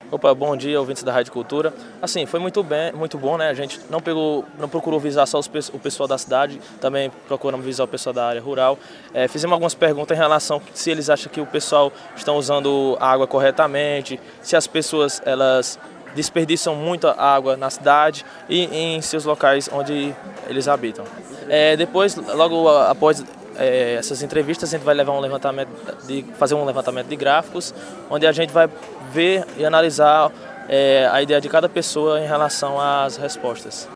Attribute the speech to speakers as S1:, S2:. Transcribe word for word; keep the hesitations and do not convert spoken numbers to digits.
S1: Opa, bom dia, ouvintes da Rádio Cultura. Assim, foi muito bem, muito bom, né? A gente não pegou, não procurou visar só os, o pessoal da cidade, também procuramos visar o pessoal da área rural. É, fizemos algumas perguntas em relação se eles acham que o pessoal estão usando a água corretamente, se as pessoas elas desperdiçam muita água na cidade e em seus locais onde eles habitam. É, depois, logo após É, essas entrevistas, a gente vai levar um levantamento de, fazer um levantamento de gráficos, onde a gente vai ver e analisar é, a ideia de cada pessoa em relação às respostas.